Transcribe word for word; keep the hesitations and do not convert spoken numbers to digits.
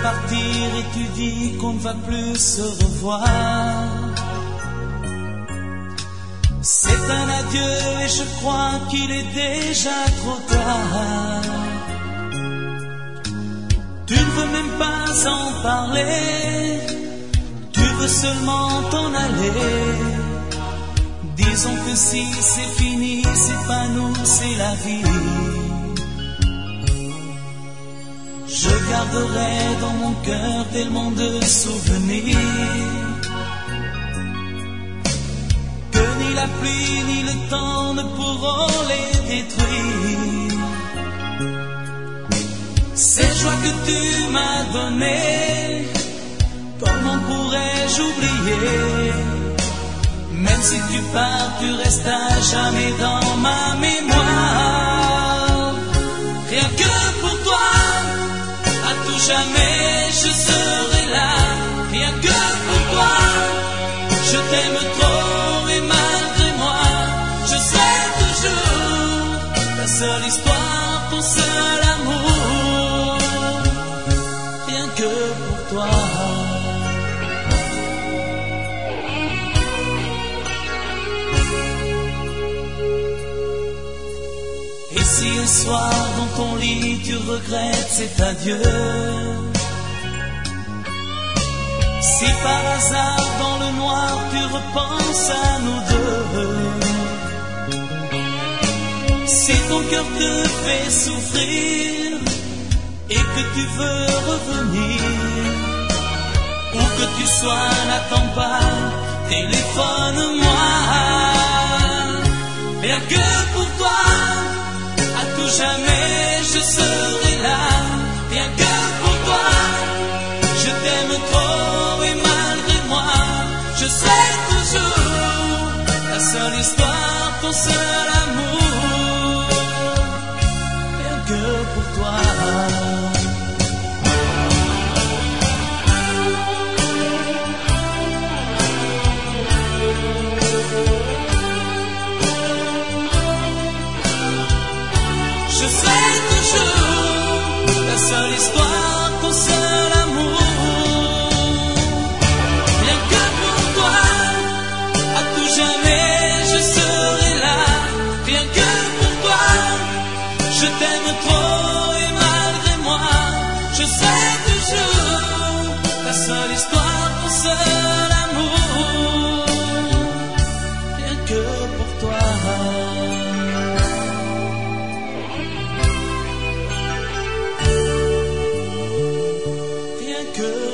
partir et tu dis qu'on ne va plus se revoir. C'est un adieu et je crois qu'il est déjà trop tard. Tu ne veux même pas en parler, tu veux seulement t'en aller. Disons que si c'est fini, c'est pas nous, c'est la vie. Je garderai dans mon cœur tellement de souvenirs que ni la pluie ni le temps ne pourront les détruire. Ces joies que tu m'as données, comment pourrais-je oublier? Même si tu pars, tu restes à jamais dans ma mémoire. Rien que pour toi, à tout jamais je serai là. Rien que pour toi, je t'aime trop et malgré moi, je serai toujours ta seule histoire, ton seul amour. Rien que pour toi. Et si un soir dans ton lit tu regrettes cet adieu, si par hasard dans le noir tu repenses à nous deux, si ton cœur te fait souffrir et que tu veux revenir, où que tu sois, n'attends pas, téléphone-moi. Rien que pour toi, à tout jamais je serai là. Rien que pour toi, je t'aime trop et malgré moi, je serai toujours ta seule histoire, ton seul amour. Rien que pour toi. Je serai toujours ta seule histoire, ton seul amour. Rien que pour toi, à tout jamais je serai là. Rien que pour toi, je t'aime trop et malgré moi, je serai toujours ta seule histoire, ton seul amour. Rien que pour toi. Que